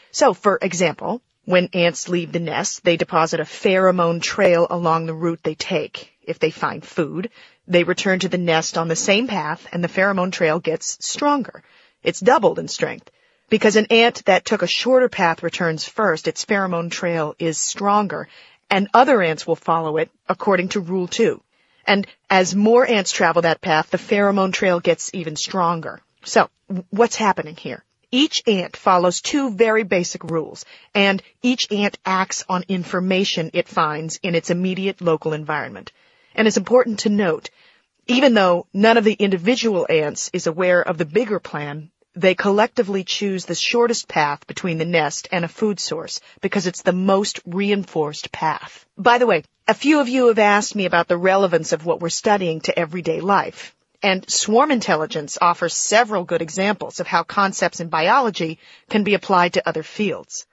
So, for example, when ants leave the nest, they deposit a pheromone trail along the route they take. If they find food, they return to the nest on the same path, and the pheromone trail gets stronger. It's doubled in strength. Because an ant that took a shorter path returns first, its pheromone trail is stronger, and other ants will follow it according to Rule 2. And as more ants travel that path, the pheromone trail gets even stronger. So, what's happening here? Each ant follows two very basic rules, and each ant acts on information it finds in its immediate local environment. And it's important to note, even though none of the individual ants is aware of the bigger plan, they collectively choose the shortest path between the nest and a food source because it's the most reinforced path. By the way, a few of you have asked me about the relevance of what we're studying to everyday life. And swarm intelligence offers several good examples of how concepts in biology can be applied to other fields.